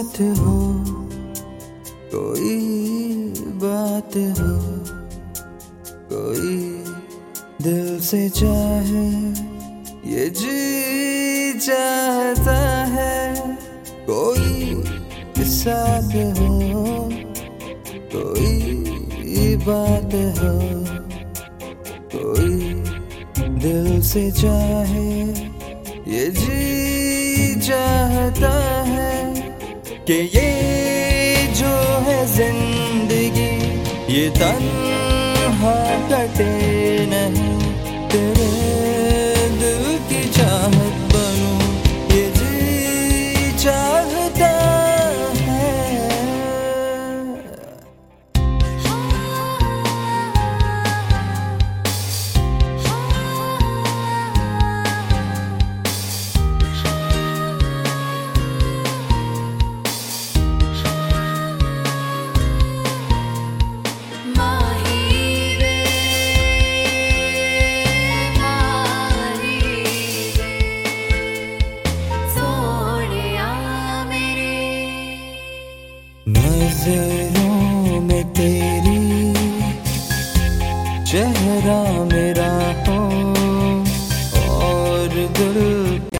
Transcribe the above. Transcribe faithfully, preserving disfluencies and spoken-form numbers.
साथ हो, कोई बात हो, कोई दिल से चाहे, ये जी चाहता है। कोई साथ हो, कोई बात हो, कोई दिल से चाहे, ये जी चाहता है कि ये जो है जिंदगी ये तन्हा कटे।